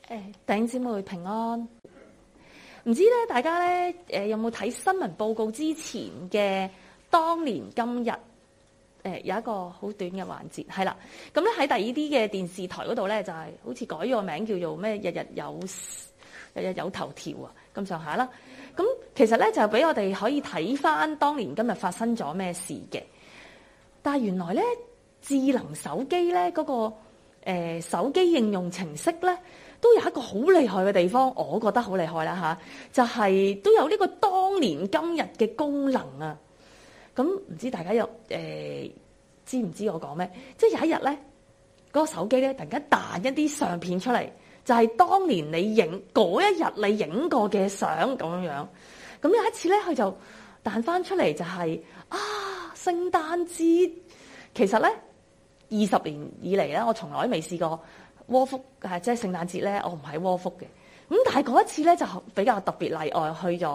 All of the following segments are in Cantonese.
弟兄姊妹平安。唔知咧，大家咧有冇睇新聞報告之前嘅當年今日？有一個好短嘅環節，係啦。咁咧喺第二啲嘅電視台嗰度咧，就係好似改咗個名叫做咩？日日有頭條啊，咁上下啦。咁其實咧就俾我哋可以睇翻當年今日發生咗咩事嘅。但係原來咧智能手機咧嗰個手機應用程式咧，都有一個好厲害嘅地方，我覺得好厲害啦嚇，就係都有呢個當年今日嘅功能啊！咁唔知大家知唔知我講咩？即係有一日咧，嗰個手機咧突然間彈一啲相片出嚟，就係當年你影嗰一日你影過嘅相咁樣。咁有一次咧，佢就彈翻出嚟就係聖誕節。其實咧20年以嚟咧，我從來未試過窩福即係聖誕節咧，我唔喺窩福嘅。咁但係嗰一次咧就比較特別例外，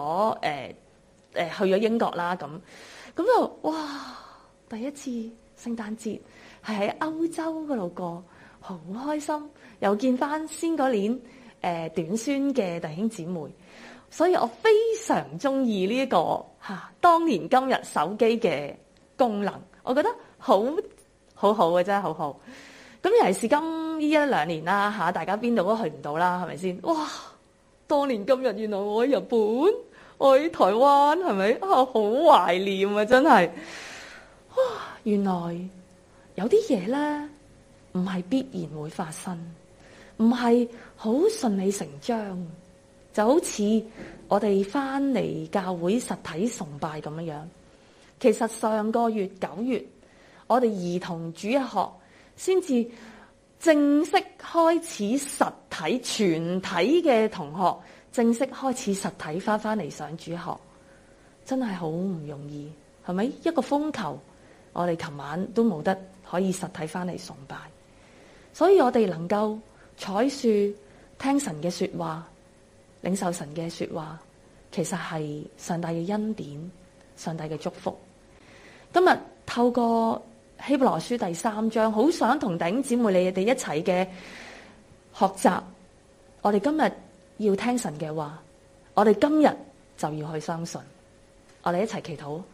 去咗英國啦咁。咁就哇！第一次聖誕節係喺歐洲嗰度過，好開心，又見翻先嗰年短宣嘅弟兄姊妹，所以我非常中意呢一個當年今日手機嘅功能，我覺得好好嘅真係好好。咁尤其是今呢一兩年啦大家邊度都去唔到啦，係咪先？哇！當年今日原來我喺日本，我喺台灣，係咪好懷念啊！真係，哇！原來有啲嘢咧唔係必然會發生，唔係好順理成章，就好似我哋翻嚟教會實體崇拜咁樣。其實上個月9月，我哋兒童主日學先至正式開始實體，全體嘅同學正式開始實體翻嚟上主學，真係好唔容易，係咪？一個風球，我哋琴晚都冇得可以實體翻嚟崇拜，所以我哋能夠採樹聽神嘅說話，領受神嘅說話，其實係上帝嘅恩典，上帝嘅祝福。今日透過希伯來書第3章，好想同弟兄姊妹你哋一齊嘅學習。我哋今日要聽神嘅話，我哋今日就要去相信。我哋一齊祈禱。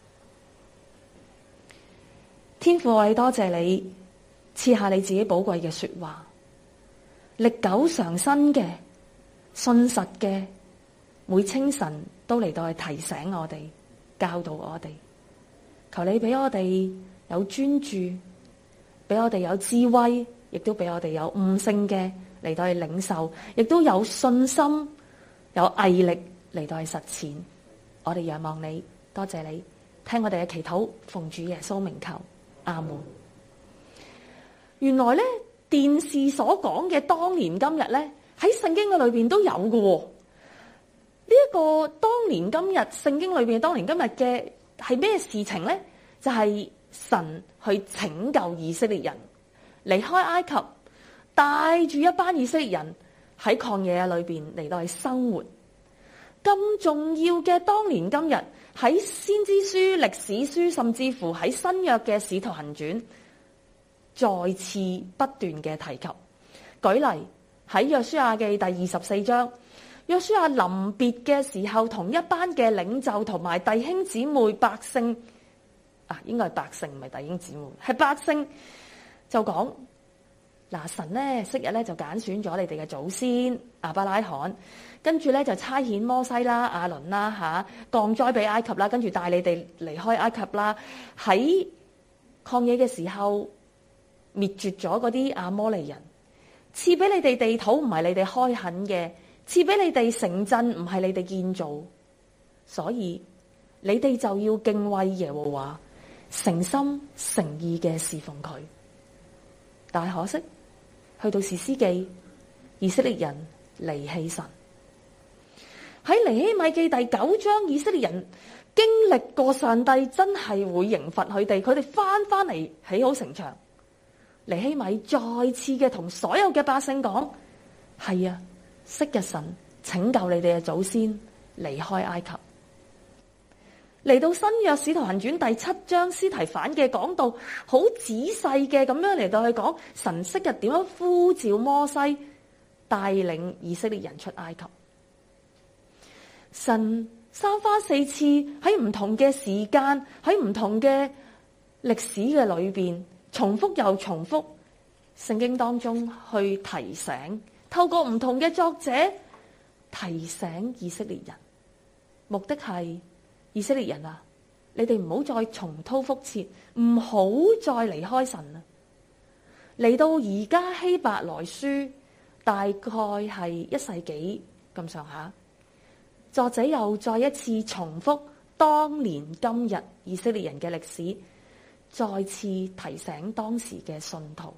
天父，我哋多謝你賜下你自己寶貴嘅說話，歷久常新嘅、信實嘅，每清晨都嚟到去提醒我哋、教導我哋。求你俾我哋有專注，俾我哋有智慧，亦都俾我哋有悟性嘅嚟到去領受，亦都有信心、有毅力嚟到去實踐。我哋仰望你，多謝你聽我哋嘅祈禱，奉主耶穌名求，阿門。原來咧電視所講嘅當年今日咧喺聖經嘅裏邊都有嘅。呢一個當年今日聖經裏邊當年今日嘅係咩事情咧？就係神去拯救以色列人離開埃及，帶住一班以色列人喺曠野裏邊嚟到去生活。咁重要嘅當年今日喺先知書、歷史書，甚至乎喺新約嘅使徒行傳再次不斷嘅提及。舉例喺約書亞記第24章，約書亞臨別嘅時候，同一班嘅領袖同埋弟兄姊妹百姓應該係百姓，唔係弟兄姊妹，係百姓就講嗱，神咧昔日咧就揀選咗你哋嘅祖先亞伯拉罕，跟住咧就差遣摩西啦、亞倫啦降災俾埃及啦，跟住帶你哋離開埃及啦。喺曠野嘅時候滅絕咗嗰啲亞摩利人，賜俾你哋地土唔係你哋開墾嘅，賜俾你哋城鎮唔係你哋建造，所以你哋就要敬畏耶和華，誠心誠意嘅侍奉佢。但係可惜去到士師記，以色列人離棄神。喺尼希米記第9章，以色列人經歷過上帝真係會刑罰佢哋，佢哋翻嚟起好城牆。尼希米再次嘅同所有嘅百姓講，係啊，昔日神拯救你哋嘅祖先離開埃及。嚟到新約使徒行傳第7章，司提反嘅講到好仔細嘅咁樣嚟到去講神昔日點樣呼召摩西帶領以色列人出埃及。神三番四次喺唔同嘅時間，喺唔同嘅歷史嘅裏邊，重複又重複，聖經當中去提醒，透過唔同嘅作者提醒以色列人，目的係以色列人啊，你哋唔好再重蹈覆轍，唔好再離開神啦。嚟到而家希伯來書大概係1世紀咁上下，作者又再一次重複當年今日以色列人嘅歷史，再次提醒當時嘅信徒。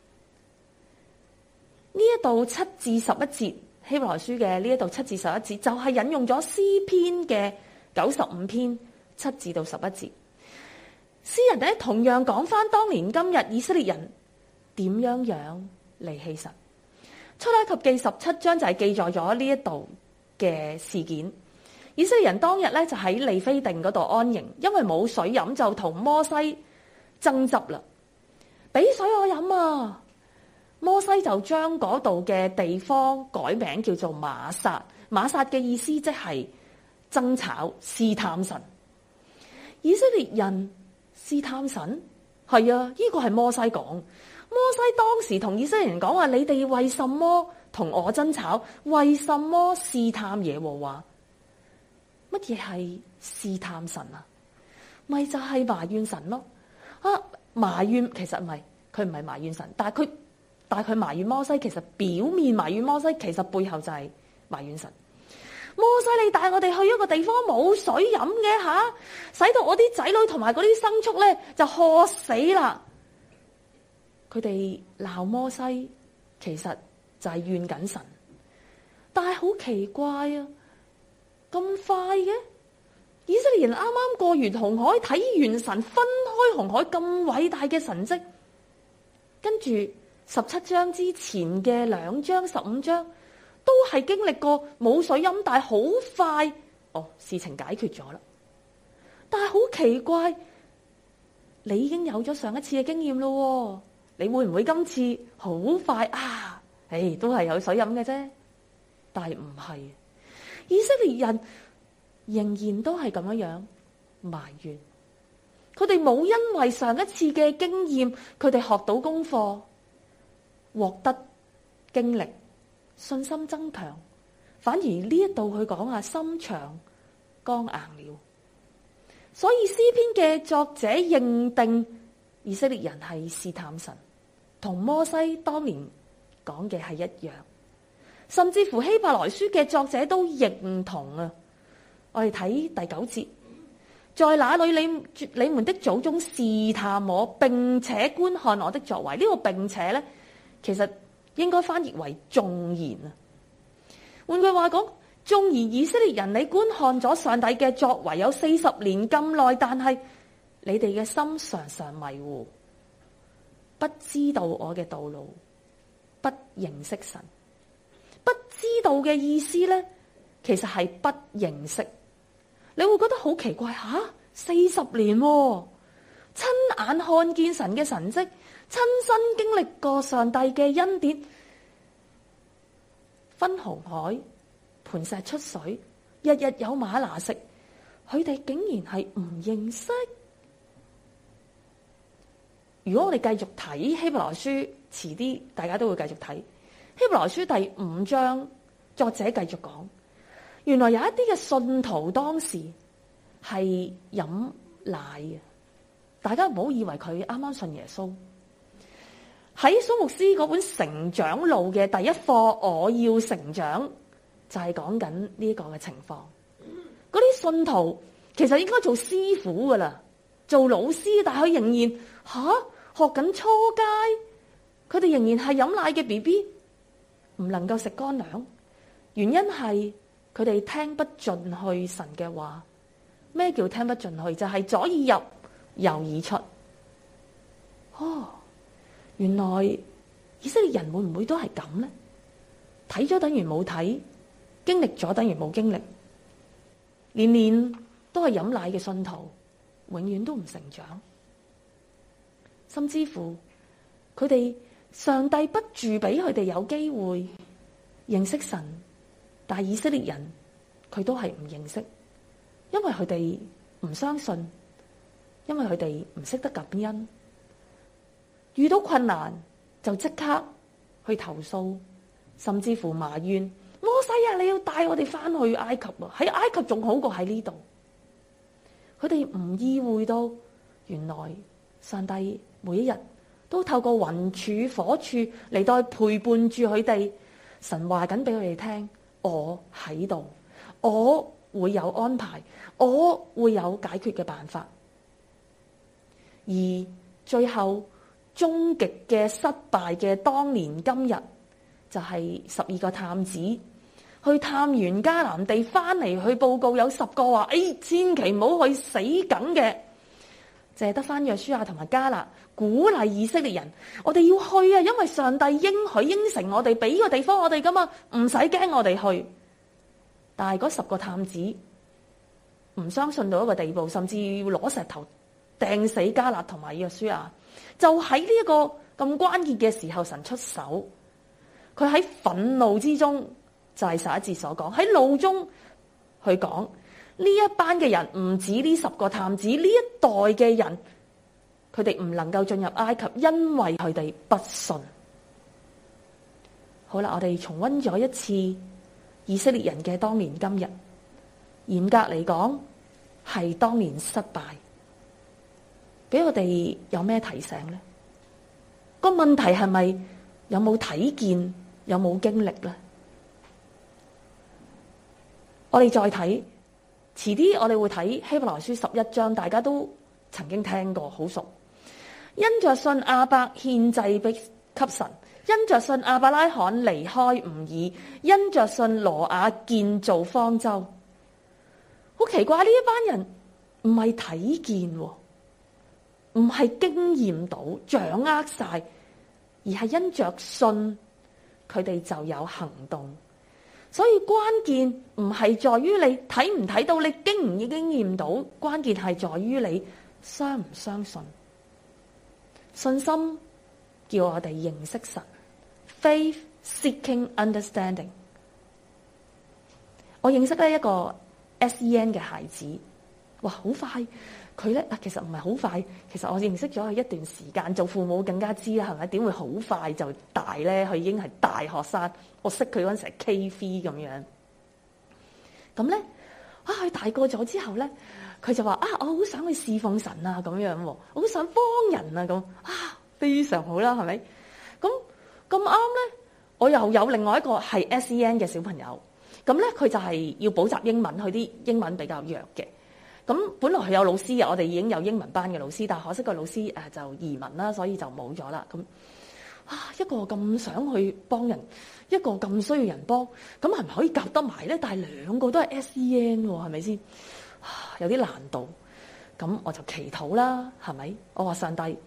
呢一度7至11節，希伯來書嘅呢一度7至11節就係引用咗詩篇嘅95篇7至到11節。詩人咧同樣講翻當年今日以色列人點樣離棄神。出埃及記17章就係記載咗呢一度嘅事件。以色列人當日咧就喺利非定嗰度安營，因為冇水飲就同摩西爭執啦，俾水我飲啊！摩西就將嗰度嘅地方改名叫做瑪撒，瑪撒嘅意思即係爭吵、試探神。以色列人試探神，係啊，呢個係摩西講。摩西當時同以色列人講話：你哋為什麼同我爭吵？為什麼試探耶和華？乜嘢係試探神啊？咪就係埋怨神咯。埋怨其實唔係，佢唔係埋怨神，但係佢埋怨摩西，其實表面埋怨摩西，其實背後就係埋怨神。摩西，你帶我哋去一個地方冇水飲嘅吓，使到我啲仔女同埋嗰啲牲畜咧就渴死啦。佢哋鬧摩西，其實就係怨緊神。但係好奇怪啊，咁快嘅，以色列人啱啱過完紅海，睇完神分開紅海咁偉大嘅神蹟，跟住17章之前嘅2章15章都係經歷過冇水飲，但係好快事情解決咗啦。但係好奇怪，你已經有咗上一次嘅經驗咯，你會唔會今次好快啊？都係有水飲嘅啫。但係唔係，以色列人仍然都係咁樣埋怨。佢哋冇因為上一次嘅經驗，佢哋學到功課，獲得經歷，信心增強，反而呢一度去講啊，心腸剛硬了。所以詩篇嘅作者認定以色列人係試探神，同摩西當年講嘅係一樣。甚至乎希伯來書嘅作者都認同啊！我哋睇第9節，在那裏你們的祖宗試探我，並且觀看我的作為。呢個並且咧，其實應該翻譯為縱然啊。換句話講，縱然以色列人你觀看咗上帝嘅作為有40年咁耐，但係你哋嘅心常常迷糊，不知道我嘅道路，不認識神。不知道嘅意思咧，其實係不認識。你會覺得好奇怪，40年喎，親眼看見神嘅神蹟，親身經歷過上帝嘅恩典，分紅海，磐石出水，日日有嗎哪食，佢哋竟然係唔認識。如果我哋繼續睇希伯來書，遲啲大家都會繼續睇。希伯來書第5章，作者繼續講，原來有一啲嘅信徒當時係飲奶嘅。大家唔好以為佢啱啱信耶穌。喺蘇牧師嗰本成長路嘅第一課，我要成長，就係講緊呢一個嘅情況。嗰啲信徒其實應該做師傅噶啦，做老師，但係佢仍然學緊初階，佢哋仍然係飲奶嘅 BB。唔能夠食乾糧，原因係佢哋聽不進去神嘅話。咩叫聽不進去？就係左耳入右耳出。原來以色列人會唔會都係咁呢？睇咗等於冇睇，經歷咗等於冇經歷，年年都係飲奶嘅信徒，永遠都唔成長，甚至乎佢哋上帝不住俾佢哋有機會認識神，但係以色列人佢都係唔認識，因為佢哋唔相信，因為佢哋唔識得感恩，遇到困難就即刻去投訴，甚至乎埋怨摩西啊，你要帶我哋翻去埃及啊，喺埃及仲好過喺呢度。佢哋唔意會到，原來上帝每一日都透過雲柱火柱嚟到陪伴住佢哋。神話緊俾佢哋聽，我喺度，我會有安排，我會有解決嘅辦法。而最後終極嘅失敗嘅當年今日，就係12個探子去探完迦南地翻嚟，去報告有10個話，千祈唔好去死梗嘅，淨係得翻約書亞同埋迦勒鼓勵以色列人，我哋要去啊，因為上帝應承我哋俾個地方我哋噶嘛，唔使驚我哋去。但係嗰10個探子唔相信到一個地步，甚至要攞石頭掟死迦勒同埋約書亞。就喺呢一個咁關鍵嘅時候，神出手，佢喺憤怒之中，就係11節所講，喺怒中去講呢一班嘅人，唔止呢10個探子，呢一代嘅人，佢哋唔能夠進入埃及，因為佢哋不信。好啦，我哋重溫咗一次以色列人嘅當年今日，嚴格嚟講係當年失敗，俾我哋有咩提醒呢？個問題係咪有冇睇見，有冇經歷呢？我哋再睇，遲啲我哋會睇希伯來書11章，大家都曾經聽過，好熟。因着信亞伯獻祭俾神，因着信亞伯拉罕離開吾珥，因着信挪亞建造方舟。好奇怪，呢一班人唔係睇見，唔係經驗到掌握晒，而係因着信，佢哋就有行動。所以關鍵唔係在於你睇唔睇到，你經唔經驗到，關鍵係在於你相唔相信。信心叫我哋認識神 ，faith seeking understanding。我認識咧一個 SEN 嘅孩子，哇，好快！佢咧其實唔係好快，其實我認識咗佢一段時間，做父母更加知啦，係咪？點會好快就大咧？佢已經係大學生，我識佢嗰陣時係 K3 咁樣。咁咧，佢大個咗之後咧，佢就話我好想去侍奉神啊，咁樣，我好想幫人啊，咁非常好啦，係咪？咁啱咧，我又有另外一個係 SEN 嘅小朋友，咁咧佢就係要補習英文，佢啲英文比較弱嘅。咁本來佢有老師嘅，我哋已經有英文班嘅老師，但係可惜個老師就移民啦，所以就冇咗啦。咁一個咁想去幫人，一個咁需要人幫，咁係咪可以夾得埋咧？但係兩個都係 SEN 喎，係咪先？有啲難度。咁我就祈禱啦，係咪？我話上帝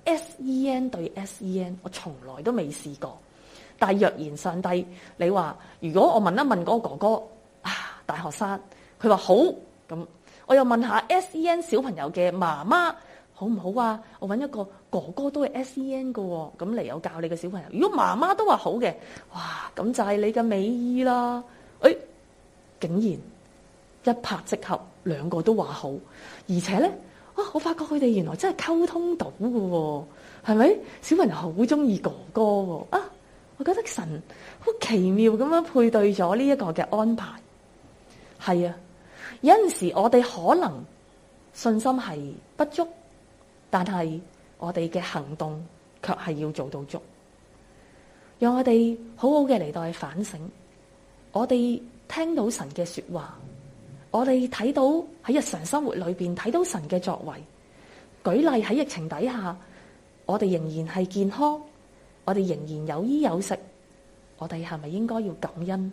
SEN 對 SEN， 我從來都未試過。但係若然上帝，你話如果我問一問嗰個哥哥大學生，佢話好咁。我又問下 SEN 小朋友嘅媽媽好唔好啊？我揾一個哥哥都係 SEN 嘅喎，咁嚟有教你嘅小朋友。如果媽媽都話好嘅，哇，咁就係你嘅美意啦！竟然一拍即合，兩個都話好，而且咧，我發覺佢哋原來真係溝通到嘅喎，係咪？小朋友好中意哥哥喎，我覺得神好奇妙咁樣配對咗呢一個嘅安排，係啊。有陣時我哋可能信心係不足，但係我哋嘅行動卻係要做到足。讓我哋好好嘅嚟到去反省，我哋聽到神嘅說話，我哋睇到喺日常生活裏邊睇到神嘅作為。舉例喺疫情底下，我哋仍然係健康，我哋仍然有衣有食，我哋係咪應該要感恩？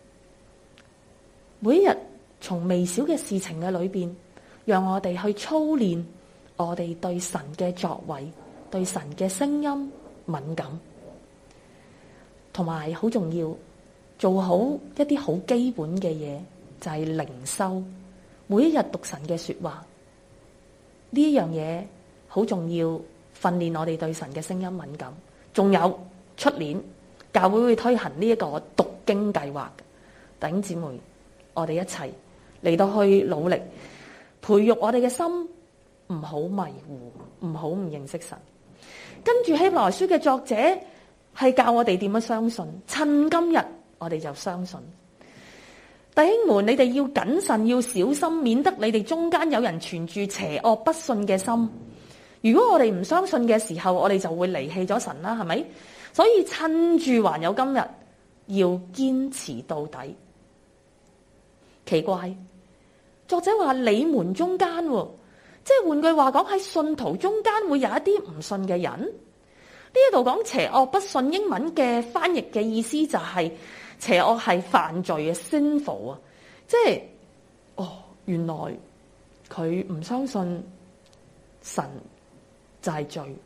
每一日從微小嘅事情嘅裏邊，讓我哋去操練我哋對神嘅作為、對神嘅聲音敏感，同埋好重要做好一啲好基本嘅嘢，就係靈修，每一日讀神嘅說話，呢一樣嘢好重要，訓練我哋對神嘅聲音敏感。仲有出年教會會推行呢一個讀經計劃嘅。弟兄姊妹，我哋一齊嚟到去努力培育我哋嘅心，唔好迷糊，唔好唔認識神。跟住希伯來書嘅作者係教我哋點樣相信，趁今日我哋就相信。弟兄們，你哋要謹慎，要小心，免得你哋中間有人存住邪惡不信嘅心。如果我哋唔相信嘅時候，我哋就會離棄咗神啦，係咪？所以趁住還有今日，要堅持到底。奇怪，作者話你們中間，即係換句話講，喺信徒中間會有一啲唔信嘅人。呢一度講邪惡不信，英文嘅翻譯嘅意思就係邪惡係犯罪嘅 sinful 啊，即係原來佢唔相信神就係罪。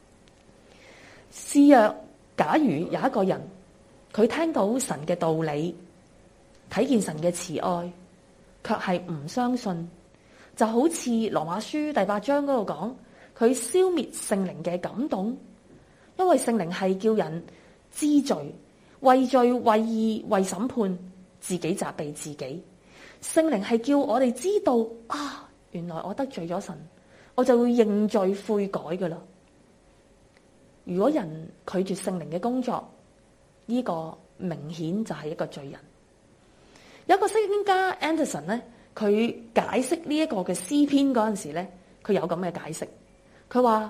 試若假如有一個人，佢聽到神嘅道理，睇見神嘅慈愛，卻係唔相信，就好似羅馬書第8章嗰度講，佢消滅聖靈嘅感動，因為聖靈係叫人知罪、為罪、為義、為審判，自己責備自己。聖靈係叫我哋知道原來我得罪咗神，我就會認罪悔改噶啦。如果人拒絕聖靈嘅工作，呢個明顯就係一個罪人。有一個聖經家 Anderson 咧，佢解釋呢一個嘅詩篇嗰陣時咧，佢有咁嘅解釋。佢話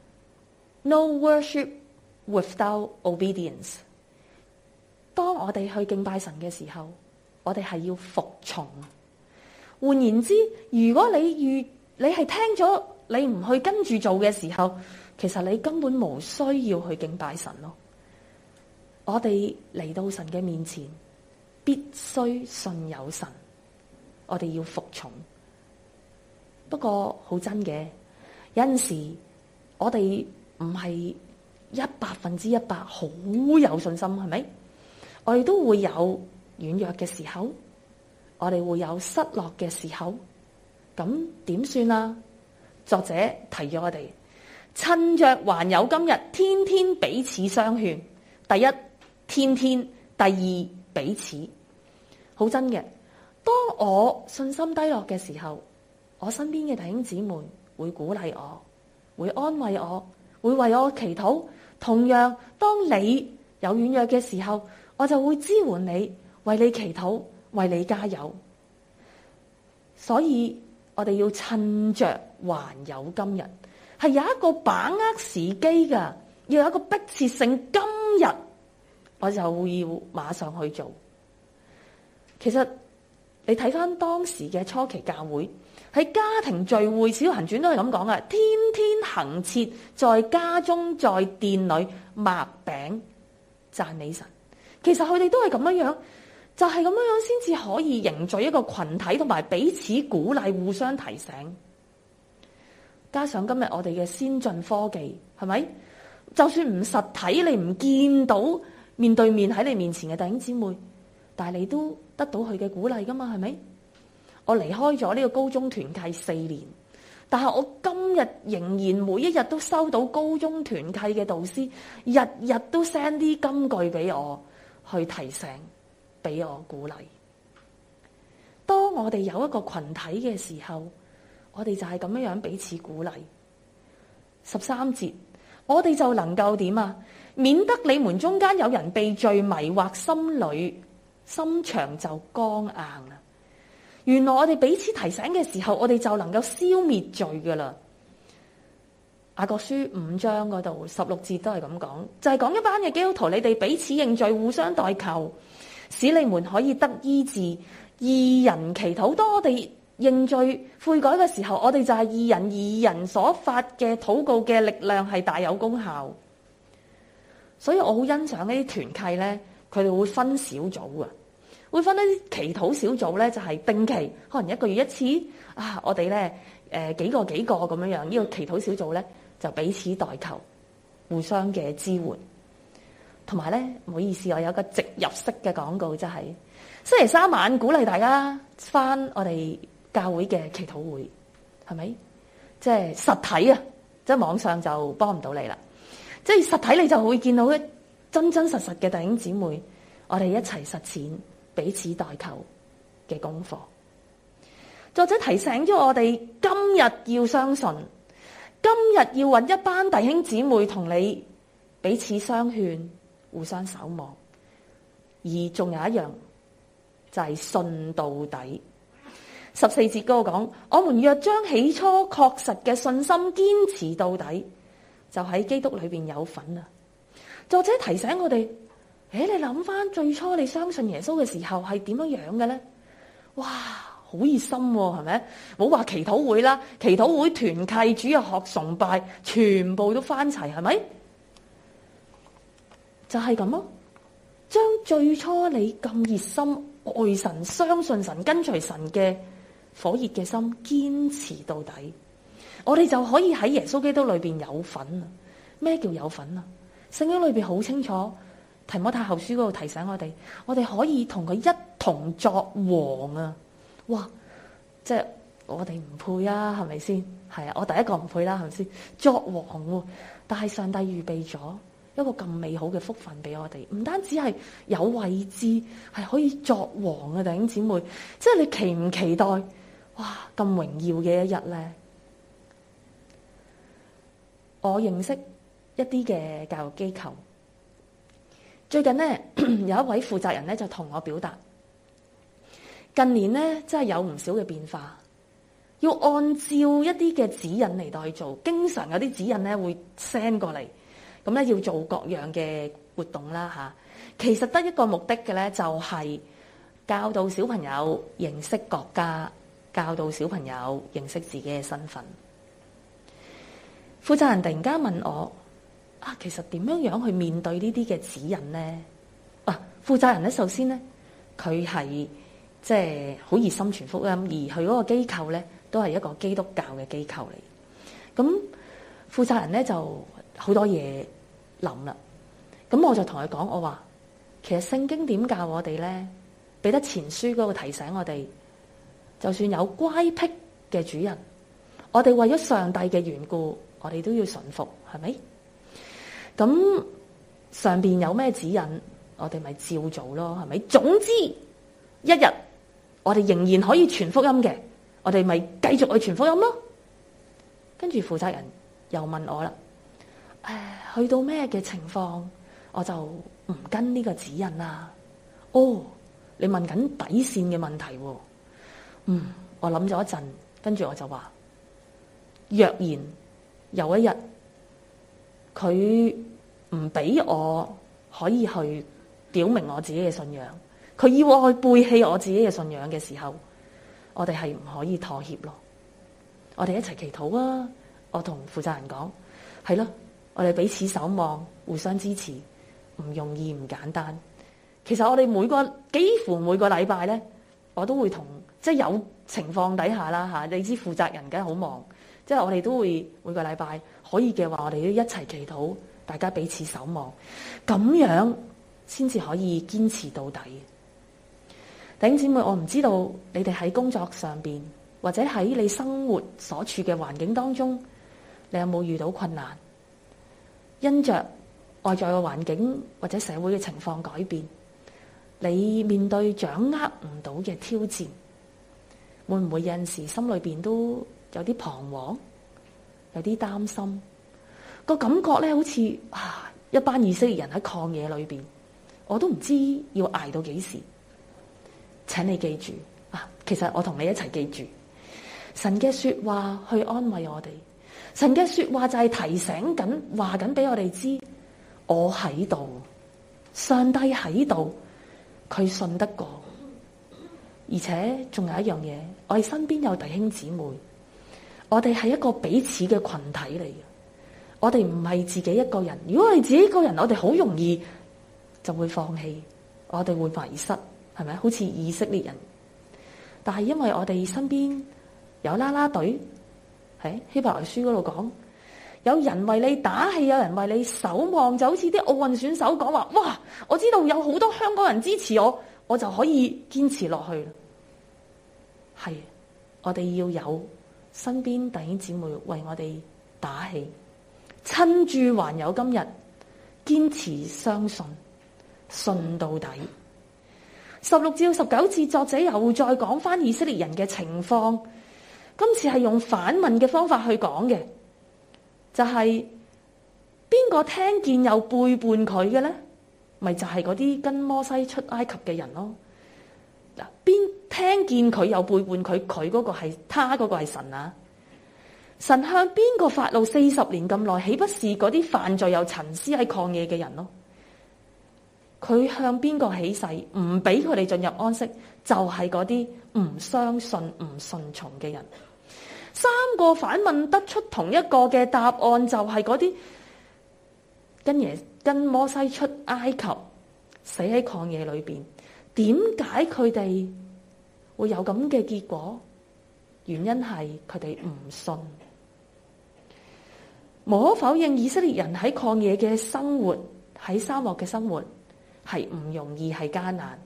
No worship without obedience。當我哋去敬拜神嘅時候，我哋係要服從。換言之，如果你係聽咗，你唔去跟住做嘅時候，其實你根本無需要去敬拜神咯。我哋嚟到神嘅面前，必須信有神，我哋要服從。不過好真嘅，有陣時我哋唔係100%好有信心，係咪？我哋都會有軟弱嘅時候，我哋會有失落嘅時候，咁點算啊？作者提咗我哋，趁着還有今日，天天彼此相勸。第一，天天；第二，彼此。好真嘅，當我信心低落嘅時候，我身邊嘅弟兄姊妹會鼓勵我，會安慰我，會為我祈禱。同樣，當你有軟弱嘅時候，我就會支援你，為你祈禱，為你加油。所以我哋要趁着還有今日，係有一個把握時機噶，要有一個迫切性。今日我就要馬上去做。其實你睇翻當時嘅初期教會，喺家庭聚會，使徒行傳都係咁講嘅，天天恆切在家中，在殿裏擘餅讚美神。其實佢哋都係咁樣，就係咁樣先至可以凝聚一個群體，同埋彼此鼓勵，互相提醒。加上今日我哋嘅先進科技，係咪？就算唔實體，你唔見到面對面喺你面前嘅弟兄姊妹，但係你都得到佢嘅鼓勵噶嘛？係咪？我離開咗呢個高中團契4年，但係我今日仍然每一日都收到高中團契嘅導師，日日都 send 啲金句俾我，去提醒，俾我鼓勵。當我哋有一個群體嘅時候，我哋就係咁樣彼此鼓勵。13節，我哋就能夠點啊？免得你們中間有人被罪迷惑，心腸就剛硬啦。原來我哋彼此提醒嘅時候，我哋就能夠消滅罪噶啦。雅各書5章嗰度16節都係咁講，就係講一班嘅基督徒，你哋彼此認罪，互相代求，使你們可以得醫治。義人祈禱，當我哋認罪悔改嘅時候，我哋就係義人，義人所發嘅禱告嘅力量係大有功效。所以我好欣賞呢啲團契咧，佢哋會分小組嘅，會分一啲祈禱小組咧，就係定期，可能1個月1次啊。我哋咧幾個咁樣，呢個祈禱小組咧就彼此代求，互相嘅支援。同埋咧，唔好意思，我有個植入式嘅廣告，就係星期3晚鼓勵大家返我哋教會嘅祈禱會，係咪？即係實體啊，即係網上就幫唔到你啦。即係實體你就會見到真真實實嘅弟兄姊妹， 我哋一齊實踐彼此代求嘅功課。作者提醒咗我哋，今日要相信，今日要搵一班弟兄姊妹同你彼此相勸，互相守望。而仲有一樣就係信到底。14節嗰度講，我們若將起初確實嘅信心堅持到底，就喺基督裏邊有份啦。作者提醒我哋，你諗翻最初你相信耶穌嘅時候係點樣樣嘅咧？哇，好熱心喎，係咪？冇話祈禱會啦，祈禱會、團契、主日學、崇拜，全部都翻齊，係咪？就係咁咯。將最初你咁熱心愛神、相信神、跟隨神嘅火熱嘅心堅持到底，我哋就可以喺耶穌基督裏邊有份啊！咩叫有份啊？聖經裏邊好清楚，提摩太後書嗰度提醒我哋可以同佢一同作王啊！哇，即係我哋唔配啊，係咪先？係啊，我第一個唔配啦，係咪先？作王喎，但係上帝預備咗一個咁美好嘅福分俾我哋，唔單止係有位置，係可以作王啊！弟兄姊妹，即係你期唔期待？哇，咁榮耀嘅一日咧！我認識一啲嘅教育機構，最近咧有一位負責人咧就同我表達，近年咧真係有唔少嘅變化，要按照一啲嘅指引嚟到去做，經常有啲指引咧會 send 過嚟。咁咧要做各樣嘅活動啦嚇，其實得一個目的嘅咧，就係教導小朋友認識國家，教導小朋友認識自己嘅身份。負責人突然間問我：其實點樣去面對呢啲嘅指引咧？負責人咧首先咧，佢係即係好熱心傳福音，而佢嗰個機構咧都係一個基督教嘅機構嚟。咁負責人咧就好多嘢諗啦，咁我就同佢講，我話其實聖經點教我哋咧？彼得前書嗰個提醒我哋，就算有乖僻嘅主人，我哋為咗上帝嘅緣故，我哋都要順服，係咪？咁上邊有咩指引，我哋咪照做咯，係咪？總之一日我哋仍然可以傳福音嘅，我哋咪繼續去傳福音咯。跟住負責人又問我啦。去到咩嘅情況，我就唔跟呢個指引啦。你問緊底線嘅問題喎。我諗咗一陣，跟住我就話：若然有一日佢唔俾我可以去表明我自己嘅信仰，佢要我去背棄我自己嘅信仰嘅時候，我哋係唔可以妥協咯。我哋一齊祈禱啊！我同負責人講，係咯。我哋彼此守望，互相支持，唔容易，唔簡單。其實我哋幾乎每個禮拜咧，我都會即係有情況底下啦嚇，你知負責人梗係好忙，即係我哋都會每個禮拜可以嘅話，我哋都一齊祈禱，大家彼此守望，咁樣先至可以堅持到底。弟兄姊妹，我唔知道你哋喺工作上邊，或者喺你生活所處嘅環境當中，你有冇遇到困難？因着外在嘅環境或者社會嘅情況改變，你面對掌握唔到嘅挑戰，會唔會有陣時心裏邊都有啲彷徨，有啲擔心？個感覺咧，好似一班以色列人喺曠野裏邊，我都唔知要捱到幾時。請你記住其實我同你一齊記住神嘅說話去安慰我哋。神嘅說話就係提醒緊，話緊俾我哋知，我喺度，上帝喺度，佢信得過。而且仲有一樣嘢，我哋身邊有弟兄姊妹，我哋係一個彼此嘅群體嚟嘅，我哋唔係自己一個人。如果我哋自己一個人，我哋好容易就會放棄，我哋會迷失，係咪？好似以色列人。但係因為我哋身邊有啦啦隊。喺希伯來書嗰度講，有人為你打氣，有人為你守望，就好似啲奧運選手講話：哇！我知道有好多香港人支持我，我就可以堅持落去。係，我哋要有身邊弟兄姊妹為我哋打氣，趁住還有今日，堅持相信，信到底。 16至19節，作者又再講翻以色列人嘅情況，今次係用反問嘅方法去講嘅，就係邊個聽見又背叛佢嘅咧？咪就係嗰啲跟摩西出埃及嘅人咯。嗱，邊聽見佢又背叛佢，佢嗰個係他嗰個係神啊？神向邊個發怒40年咁耐，豈不是嗰啲犯罪又沉思喺曠野嘅人咯？佢向邊個起誓唔俾佢哋進入安息？就係嗰啲唔相信、唔順從嘅人。3個反問得出同一個嘅答案，就係嗰啲跟摩西出埃及，死喺曠野裏邊。點解佢哋會有咁嘅結果？原因係佢哋唔信。無可否認，以色列人喺曠野嘅生活，喺沙漠嘅生活係唔容易，係艱難。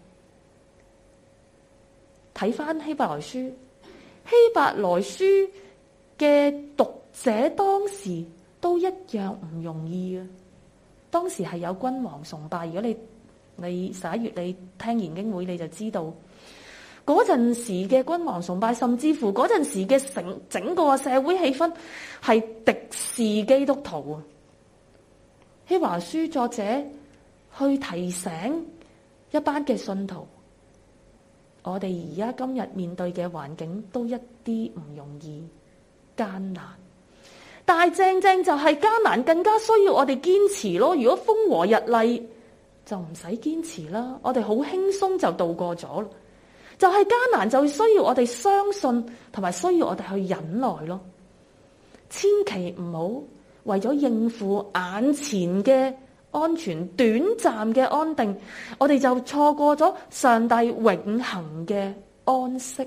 睇翻希伯來書，希伯來書嘅讀者當時都一樣唔容易啊！當時係有君王崇拜，如果你11月你聽研經會，你就知道嗰陣時嘅君王崇拜，甚至乎嗰陣時嘅整個社會氣氛係敵視基督徒啊！希伯來書作者去提醒一班嘅信徒，我哋而家今日面對嘅環境都一啲唔容易，艱難。但係正正就係艱難，更加需要我哋堅持咯。如果風和日麗，就唔使堅持啦，我哋好輕鬆就度過咗。就係艱難，就需要我哋相信，同埋需要我哋去忍耐咯。千祈唔好為咗應付眼前嘅安全、短暫嘅安定，我哋就錯過咗上帝永恆嘅安息。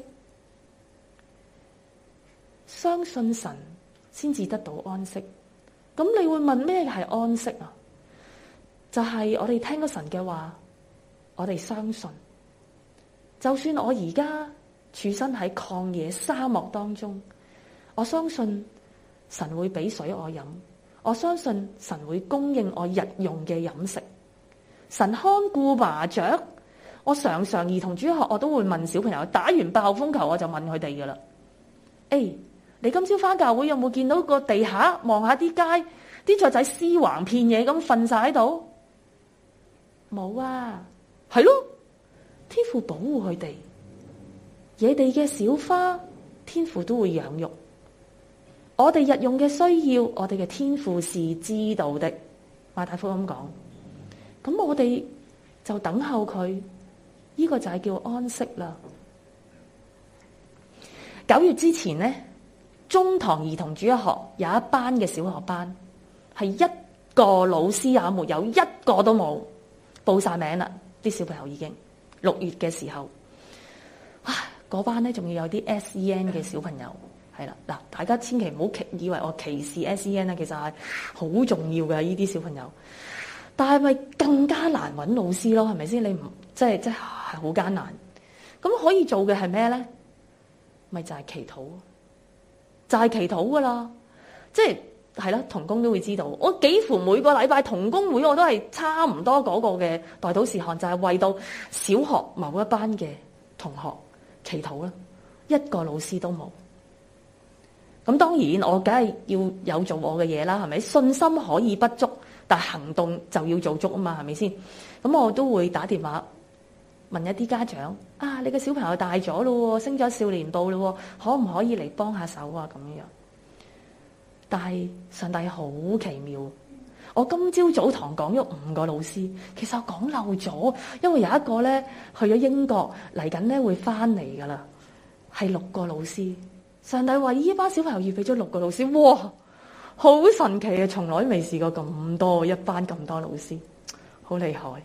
相信神先至得到安息。咁你會問咩係安息啊？就係我哋聽咗神嘅話，我哋相信，就算我而家處身喺曠野沙漠當中，我相信神會俾水我飲，我相信神會供應我日用嘅飲食，神看顧麻雀。我常兒童主學我都會問小朋友，打完爆風球我就問佢哋噶啦，你今朝返教會有冇見到個地下望下啲街啲雀仔屍橫遍野咁瞓晒喺度？冇啊，係咯，天父保護佢哋。野地嘅小花，天父都會養育。我哋日用嘅需要，我哋嘅天父是知道的。馬太福音咁講，咁我哋就等候佢，呢個就係叫安息啦。9月之前呢，中堂兒童主日學有一班嘅小學班，係一個老師也沒有，一個都冇。報晒名啦，啲小朋友已經6月嘅時候，嗰班咧仲要有啲 SEN 嘅小朋友，係啦，嗱，大家千祈唔好以為我歧視 SEN 啦，其實係好重要嘅呢啲小朋友，但係咪更加難揾老師咯？係咪先？你唔即係好艱難，咁可以做嘅係咩咧？咪就係祈禱，就係祈禱噶啦，即係啦，同工都會知道，我幾乎每個禮拜同工會我都係差唔多嗰個嘅代禱事項，就係為到小學某一班嘅同學祈禱啦，一個老師都冇。咁當然我梗係要有做我嘅嘢啦，係咪？信心可以不足，但行動就要做足啊嘛，係咪先？咁我都會打電話問一啲家長，你個小朋友大咗咯，升咗少年部咯，可唔可以嚟幫下手啊？咁樣。但係上帝好奇妙，我今朝早堂講咗5個老師，其實我講漏咗，因為有一個咧去咗英國，嚟緊咧會翻嚟噶啦，係6個老師。上帝話呢班小朋友預備咗6個老師，哇，好神奇啊！從來未試過咁多一班咁多老師，好厲害。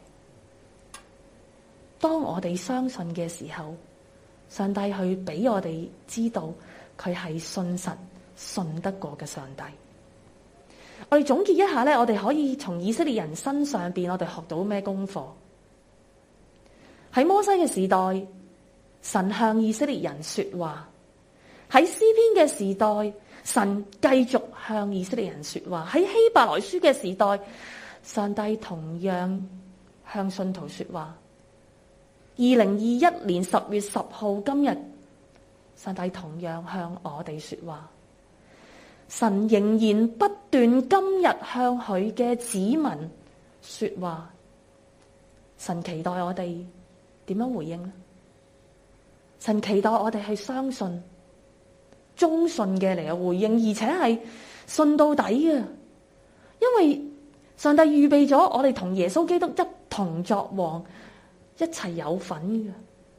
當我哋相信嘅時候，上帝去俾我哋知道佢係信實、信得過嘅上帝。我哋總結一下咧，我哋可以從以色列人身上邊，我哋學到咩功課？喺摩西嘅時代，神向以色列人說話；喺詩篇嘅時代，神繼續向以色列人說話；喺希伯來書嘅時代，上帝同樣向信徒說話。 2021年10月10號今日，上帝同樣向我哋說話。神仍然不斷今日向佢嘅子民說話。神期待我哋點樣回應呢？神期待我哋係相信、忠信嘅嚟回應，而且係信到底嘅。因為上帝預備咗我哋同耶穌基督一同作王，一齊有份嘅。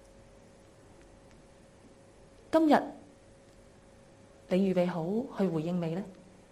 今日你預備好去回應未呢？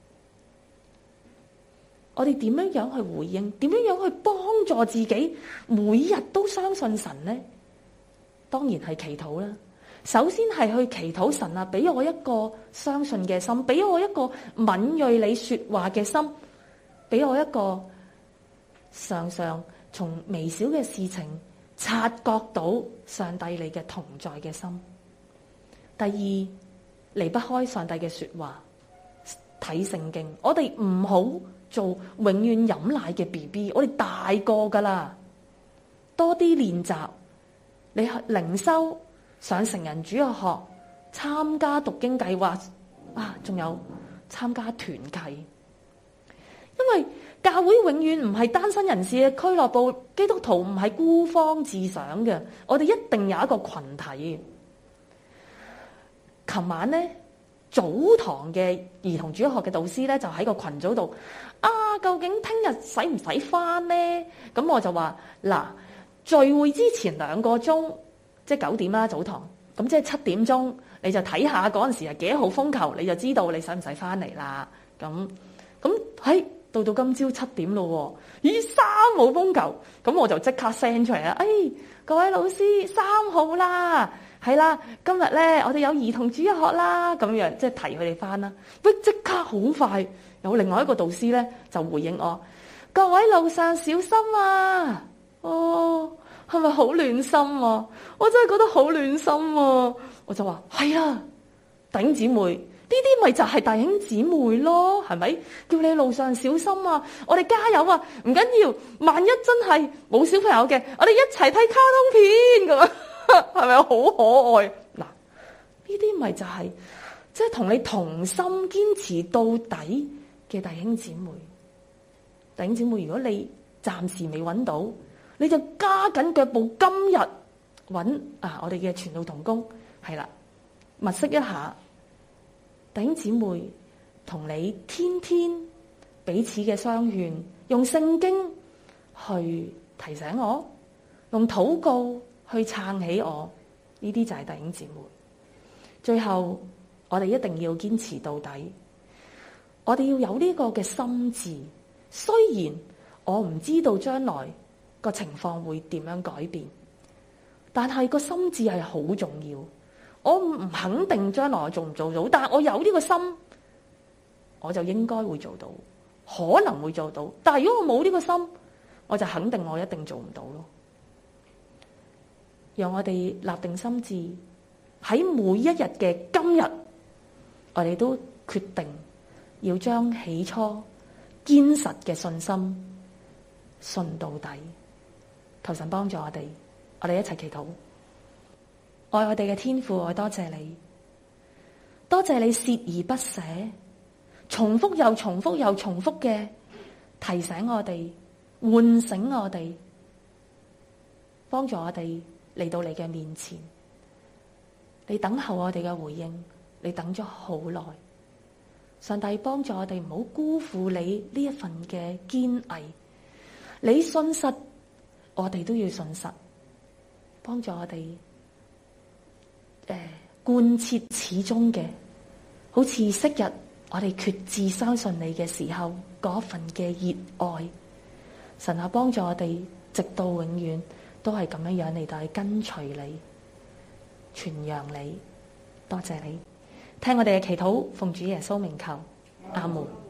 我哋點樣樣去回應？點樣樣去幫助自己每日都相信神呢？當然係祈禱啦。首先係去祈禱神啊，俾我一個相信嘅心，俾我一個敏銳你說話嘅心，俾我一個常常從微小嘅事情察覺到上帝你嘅同在嘅心。第二，離不開上帝嘅說話，睇聖經。我哋唔好做永遠飲奶嘅 BB， 我哋大個噶啦，多啲練習。你去靈修、上成人主日學、參加讀經計劃啊，仲有參加團契。因為教會永遠唔係單身人士嘅俱樂部，基督徒唔係孤芳自賞嘅，我哋一定有一個群體。琴晚咧，早堂嘅兒童主日學嘅導師咧就喺個群組度啊，究竟聽日使唔使返咧？咁我就話嗱，聚會之前2個鐘，即係9點啦，早堂，咁即係7點鐘，你就睇下嗰陣時係幾號風球，你就知道你使唔使返嚟啦。咁喺到今朝7點咯，咦，3號風球，咁我就即刻 send 出嚟啦。各位老師，3號啦。係啦，今日咧我哋有兒童主日學啦，咁樣即係提佢哋翻啦。喂，即刻好快有另外一個導師咧就回應我：各位路上小心啊！哦，係咪好暖心啊？我真係覺得好暖心啊！我就話係啊，弟兄姊妹，呢啲咪就係弟兄姊妹咯，係咪？叫你路上小心啊！我哋加油啊！唔緊要，萬一真係冇小朋友嘅，我哋一齊睇卡通片咁啊！係咪好可愛？嗱，呢啲咪就係即係同你同心堅持到底嘅弟兄姊妹。弟兄姊妹，如果你暫時未揾到，你就加緊腳步，今日揾我哋嘅傳道同工係啦，物色一下弟兄姊妹，同你天天彼此嘅相勸，用聖經去提醒我，用禱告去撐起我，呢啲就係弟兄姊妹。最後，我哋一定要堅持到底。我哋要有呢個嘅心志。雖然我唔知道將來個情況會點樣改變，但係個心志係好重要。我唔肯定將來我做唔做到，但係我有呢個心，我就應該會做到，可能會做到。但係如果我冇呢個心，我就肯定我一定做唔到咯。讓我哋立定心志，喺每一日嘅今日，我哋都決定要將起初堅實嘅信心信到底。求神幫助我哋，我哋一齊祈禱。愛我哋嘅天父，我多謝你，多謝你鍥而不捨，重複又重複又重複嘅提醒我哋，喚醒我哋，幫助我哋嚟到你嘅面前。你等候我哋嘅回應，你等咗好耐。上帝幫助我哋唔好辜負你呢一份嘅堅毅，你信實，我哋都要信實。幫助我哋貫徹始終嘅，好似昔日我哋決志相信你嘅時候嗰份嘅熱愛。神啊，幫助我哋直到永遠都係咁樣樣嚟到去跟隨你，傳揚你。多謝你聽我哋嘅祈禱，奉主耶穌名求，阿門。